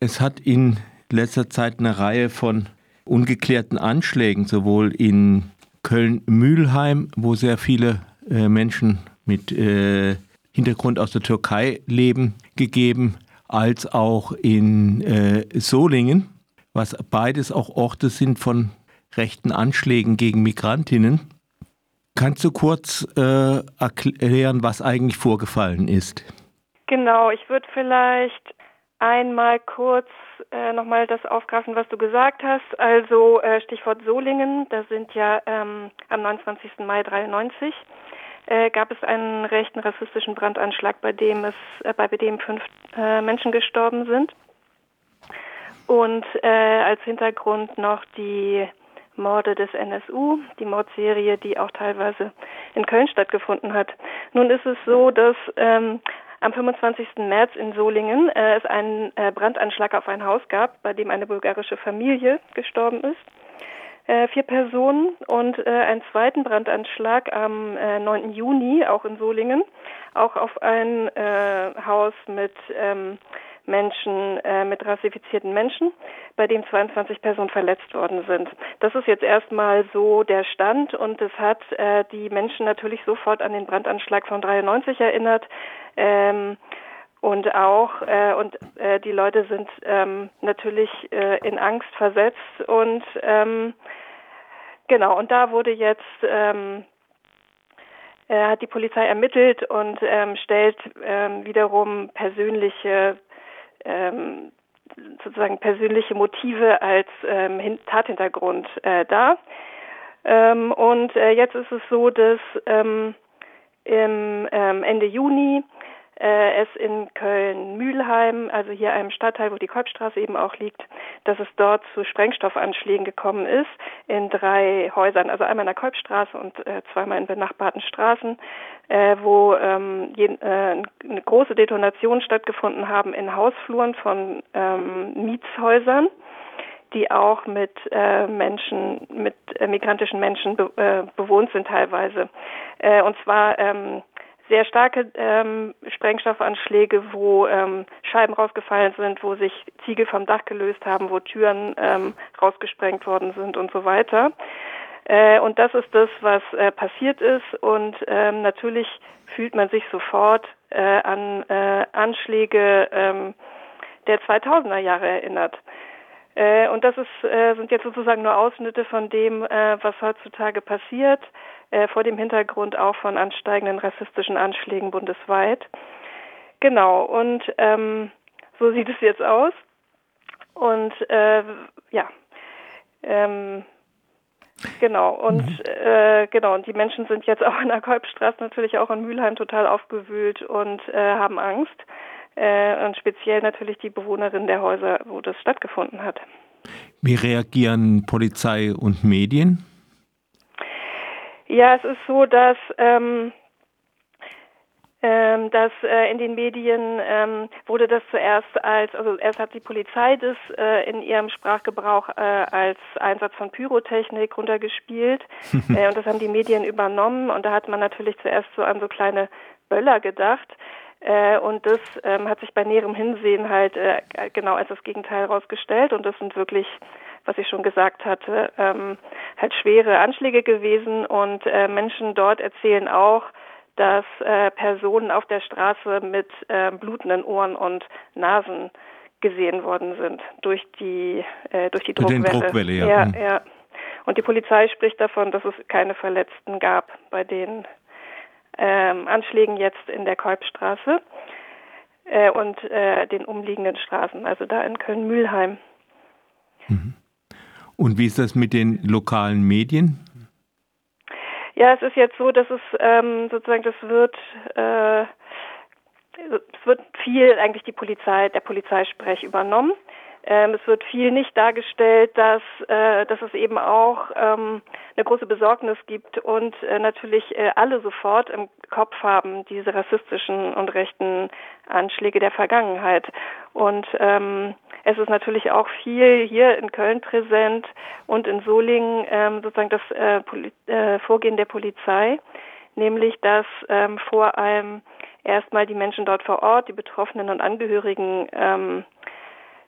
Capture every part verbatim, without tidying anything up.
Es hat in letzter Zeit eine Reihe von ungeklärten Anschlägen, sowohl in Köln-Mülheim, wo sehr viele äh, Menschen mit äh, Hintergrund aus der Türkei leben, gegeben, als auch in äh, Solingen, was beides auch Orte sind von rechten Anschlägen gegen Migrantinnen. Kannst du kurz äh, erklären, was eigentlich vorgefallen ist? Genau, ich würde vielleicht einmal kurz äh, nochmal das aufgreifen, was du gesagt hast. Also äh, Stichwort Solingen, da sind ja ähm, am neunundzwanzigsten Mai dreiundneunzig äh, gab es einen rechten rassistischen Brandanschlag, bei dem es äh, bei dem fünf äh, Menschen gestorben sind. Und äh, als Hintergrund noch die Morde des N S U, die Mordserie, die auch teilweise in Köln stattgefunden hat. Nun ist es so, dass ähm, am fünfundzwanzigsten März in Solingen äh, es einen äh, Brandanschlag auf ein Haus gab, bei dem eine bulgarische Familie gestorben ist. Äh, vier Personen und äh, einen zweiten Brandanschlag am äh, neunten Juni, auch in Solingen, auch auf ein äh, Haus mit ähm, Menschen, äh, mit rassifizierten Menschen, bei dem zweiundzwanzig Personen verletzt worden sind. Das ist jetzt erstmal so der Stand und es hat äh, die Menschen natürlich sofort an den Brandanschlag von dreiundneunzig erinnert. Ähm, Und auch, äh, und äh, die Leute sind ähm, natürlich äh, in Angst versetzt und ähm, genau, und da wurde jetzt, ähm, äh, hat die Polizei ermittelt und ähm, stellt ähm, wiederum persönliche, ähm, sozusagen persönliche Motive als ähm, Tathintergrund äh, dar. Ähm, und äh, jetzt ist es so, dass ähm, im ähm, Ende Juni äh, es in Köln-Mülheim, also hier einem Stadtteil, wo die Kolbstraße eben auch liegt, dass es dort zu Sprengstoffanschlägen gekommen ist in drei Häusern, also einmal in der Kolbstraße und äh, zweimal in benachbarten Straßen, äh, wo ähm, je, äh, eine große Detonation stattgefunden haben in Hausfluren von ähm, Mietshäusern, die auch mit äh, Menschen, mit äh, migrantischen Menschen be- äh, bewohnt sind teilweise. Äh, und zwar ähm, sehr starke ähm, Sprengstoffanschläge, wo ähm, Scheiben rausgefallen sind, wo sich Ziegel vom Dach gelöst haben, wo Türen ähm, rausgesprengt worden sind und so weiter. Äh, und das ist das, was äh, passiert ist. Und ähm, natürlich fühlt man sich sofort äh, an äh, Anschläge ähm, der zweitausender Jahre erinnert. Äh, und das ist, äh, sind jetzt sozusagen nur Ausschnitte von dem, äh, was heutzutage passiert, äh, vor dem Hintergrund auch von ansteigenden rassistischen Anschlägen bundesweit. Genau, und ähm, so sieht es jetzt aus. Und äh, ja, ähm, genau, und äh, genau, und die Menschen sind jetzt auch in der Kolbstraße, natürlich auch in Mülheim total aufgewühlt und äh, haben Angst. Äh, und speziell natürlich die Bewohnerinnen der Häuser, wo das stattgefunden hat. Wie reagieren Polizei und Medien? Ja, es ist so, dass, ähm, ähm, dass äh, in den Medien ähm, wurde das zuerst als, also erst hat die Polizei das äh, in ihrem Sprachgebrauch äh, als Einsatz von Pyrotechnik runtergespielt äh, und das haben die Medien übernommen und da hat man natürlich zuerst so an so kleine Böller gedacht. Äh, und das ähm, hat sich bei näherem Hinsehen halt äh, genau als das Gegenteil herausgestellt. Und das sind wirklich, was ich schon gesagt hatte, ähm, halt schwere Anschläge gewesen. Und äh, Menschen dort erzählen auch, dass äh, Personen auf der Straße mit äh, blutenden Ohren und Nasen gesehen worden sind durch die äh, durch die Durch den Druckwelle. Druckwelle, ja. Ja, Mhm. ja. Und die Polizei spricht davon, dass es keine Verletzten gab bei den Ähm, Anschlägen jetzt in der Kolbstraße äh, und äh, den umliegenden Straßen, also da in Köln-Mülheim. Mhm. Und wie ist das mit den lokalen Medien? Ja, es ist jetzt so, dass es ähm, sozusagen, das wird, äh, es wird viel eigentlich die Polizei, der Polizeisprech übernommen. Ähm, es wird viel nicht dargestellt, dass, äh, dass es eben auch ähm, eine große Besorgnis gibt und äh, natürlich äh, alle sofort im Kopf haben diese rassistischen und rechten Anschläge der Vergangenheit. Und ähm, es ist natürlich auch viel hier in Köln präsent und in Solingen ähm, sozusagen das äh, Poli- äh, Vorgehen der Polizei, nämlich dass ähm, vor allem erstmal die Menschen dort vor Ort, die Betroffenen und Angehörigen ähm,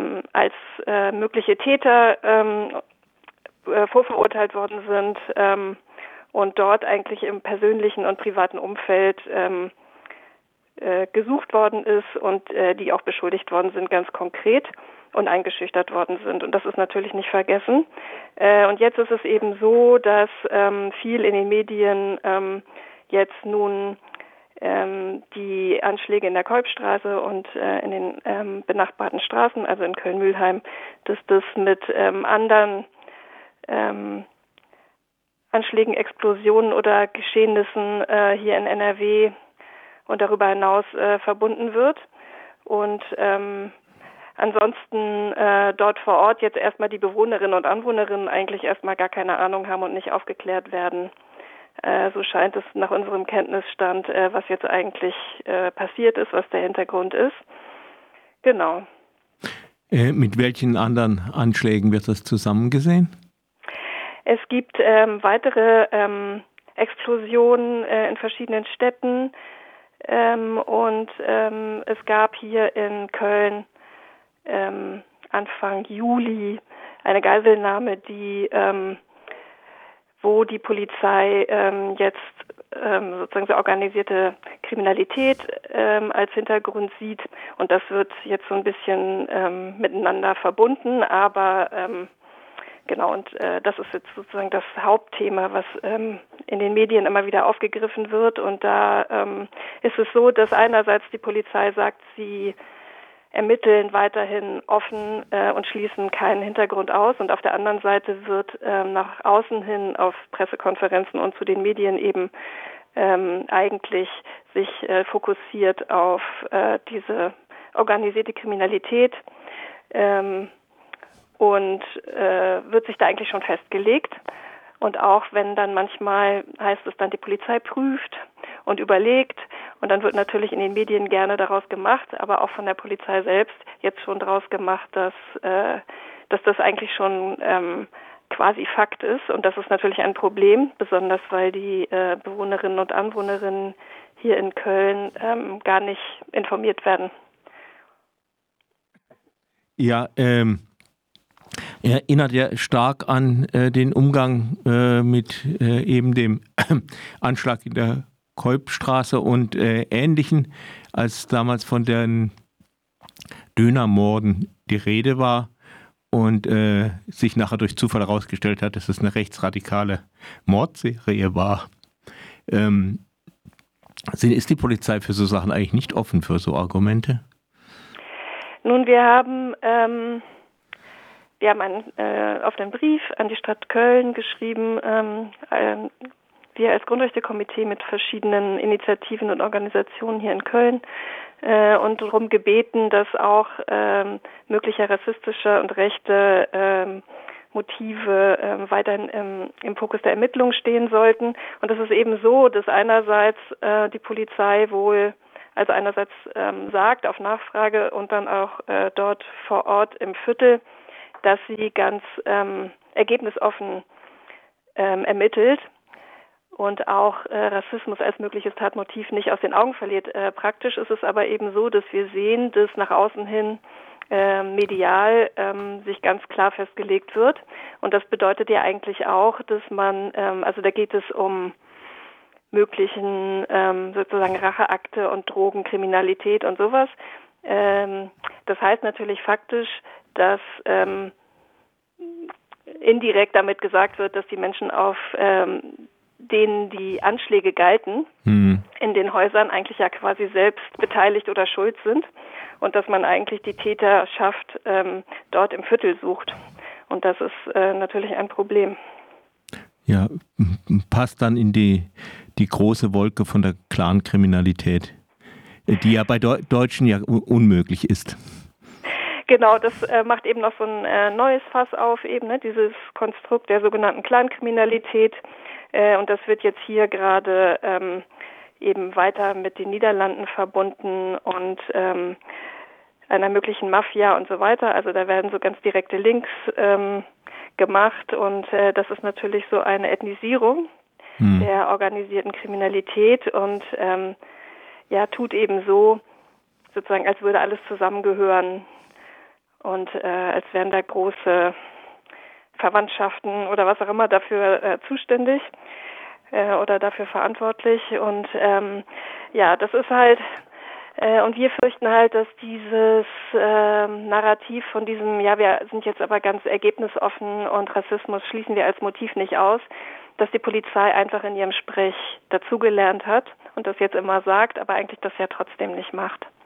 ähm, als äh, mögliche Täter ähm, äh, vorverurteilt worden sind ähm, und dort eigentlich im persönlichen und privaten Umfeld ähm, äh, gesucht worden ist und äh, die auch beschuldigt worden sind, ganz konkret und eingeschüchtert worden sind. Und das ist natürlich nicht vergessen. Äh, und jetzt ist es eben so, dass ähm, viel in den Medien ähm, jetzt nun ähm, die Anschläge in der Kolbstraße und äh, in den ähm, benachbarten Straßen, also in Köln-Mülheim, dass das mit ähm, anderen ähm, Anschlägen, Explosionen oder Geschehnissen äh, hier in N R W und darüber hinaus äh, verbunden wird. Und ähm, ansonsten äh, dort vor Ort jetzt erstmal die Bewohnerinnen und Anwohnerinnen eigentlich erstmal gar keine Ahnung haben und nicht aufgeklärt werden. Äh, so scheint es nach unserem Kenntnisstand, äh, was jetzt eigentlich äh, passiert ist, was der Hintergrund ist. Genau. Äh, mit welchen anderen Anschlägen wird das zusammengesehen? Es gibt ähm, weitere ähm, Explosionen äh, in verschiedenen Städten ähm, und ähm, es gab hier in Köln ähm, Anfang Juli eine Geiselnahme, die ähm, wo die Polizei ähm, jetzt ähm, sozusagen so organisierte Kriminalität ähm, als Hintergrund sieht. Und das wird jetzt so ein bisschen ähm, miteinander verbunden, aber ähm, genau, und äh, das ist jetzt sozusagen das Hauptthema, was ähm, in den Medien immer wieder aufgegriffen wird. Und da ähm, ist es so, dass einerseits die Polizei sagt, sie ermitteln weiterhin offen äh, und schließen keinen Hintergrund aus. Und auf der anderen Seite wird ähm, nach außen hin auf Pressekonferenzen und zu den Medien eben ähm, eigentlich sich äh, fokussiert auf äh, diese organisierte Kriminalität ähm, und äh, wird sich da eigentlich schon festgelegt. Und auch wenn dann manchmal heißt es dann, die Polizei prüft und überlegt und dann wird natürlich in den Medien gerne daraus gemacht, aber auch von der Polizei selbst jetzt schon daraus gemacht, dass, äh, dass das eigentlich schon ähm, quasi Fakt ist. Und das ist natürlich ein Problem, besonders weil die äh, Bewohnerinnen und Anwohnerinnen hier in Köln ähm, gar nicht informiert werden. Ja, ähm, erinnert ja stark an äh, den Umgang äh, mit äh, eben dem Anschlag in der Kolbstraße und äh, Ähnlichen, als damals von den Dönermorden die Rede war und äh, sich nachher durch Zufall herausgestellt hat, dass es eine rechtsradikale Mordserie war. Ähm, ist die Polizei für so Sachen eigentlich nicht offen für so Argumente? Nun, wir haben... Ähm Wir haben einen äh, offenen Brief an die Stadt Köln geschrieben, ähm, äh, wir als Grundrechtekomitee mit verschiedenen Initiativen und Organisationen hier in Köln äh, und darum gebeten, dass auch ähm, möglicher rassistischer und rechte ähm, Motive äh, weiterhin im, im Fokus der Ermittlungen stehen sollten. Und es ist eben so, dass einerseits äh, die Polizei wohl also einerseits ähm, sagt auf Nachfrage und dann auch äh, dort vor Ort im Viertel, dass sie ganz ähm, ergebnisoffen ähm, ermittelt und auch äh, Rassismus als mögliches Tatmotiv nicht aus den Augen verliert. Äh, praktisch ist es aber eben so, dass wir sehen, dass nach außen hin äh, medial ähm, sich ganz klar festgelegt wird. Und das bedeutet ja eigentlich auch, dass man, ähm, also da geht es um möglichen ähm, sozusagen Racheakte und Drogenkriminalität und sowas. Ähm, das heißt natürlich faktisch, dass ähm, indirekt damit gesagt wird, dass die Menschen, auf ähm, denen die Anschläge galten, mhm. in den Häusern eigentlich ja quasi selbst beteiligt oder schuld sind und dass man eigentlich die Täterschaft ähm, dort im Viertel sucht. Und das ist äh, natürlich ein Problem. Ja, passt dann in die, die große Wolke von der Clankriminalität, die ja bei Deu- Deutschen ja unmöglich ist. Genau, das äh, macht eben noch so ein äh, neues Fass auf, eben ne, dieses Konstrukt der sogenannten Clankriminalität. Äh, und das wird jetzt hier gerade ähm, eben weiter mit den Niederlanden verbunden und ähm, einer möglichen Mafia und so weiter. Also da werden so ganz direkte Links ähm, gemacht und äh, das ist natürlich so eine Ethnisierung hm. der organisierten Kriminalität und ähm, ja, tut eben so, sozusagen, als würde alles zusammengehören. und äh, als wären da große Verwandtschaften oder was auch immer dafür äh, zuständig äh, oder dafür verantwortlich. Und ähm, ja, das ist halt, äh, und wir fürchten halt, dass dieses äh, Narrativ von diesem, ja, wir sind jetzt aber ganz ergebnisoffen und Rassismus schließen wir als Motiv nicht aus, dass die Polizei einfach in ihrem Sprech dazugelernt hat und das jetzt immer sagt, aber eigentlich das ja trotzdem nicht macht.